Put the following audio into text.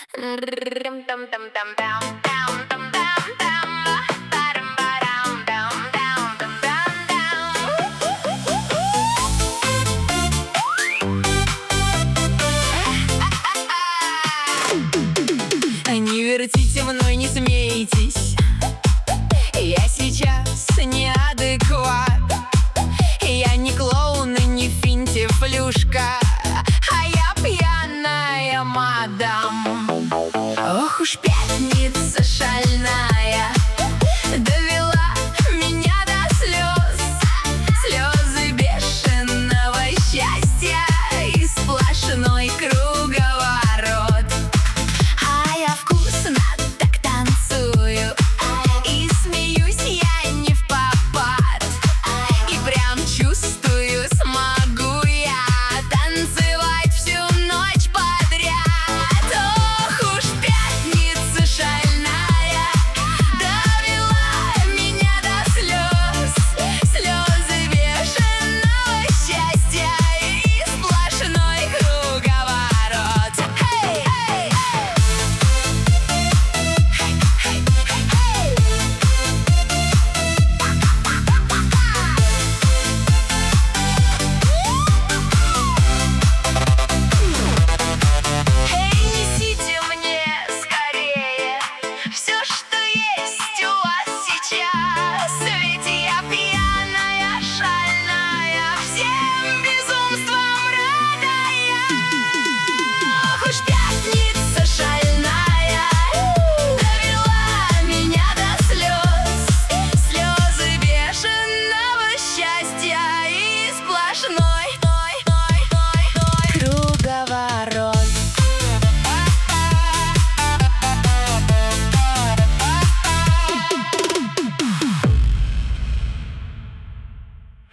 Не вертите мной, не смейтесь, я сейчас неадекват. Я не клоун и не финтифлюшка, а я пьяная мадам. Ох уж пятница шальная,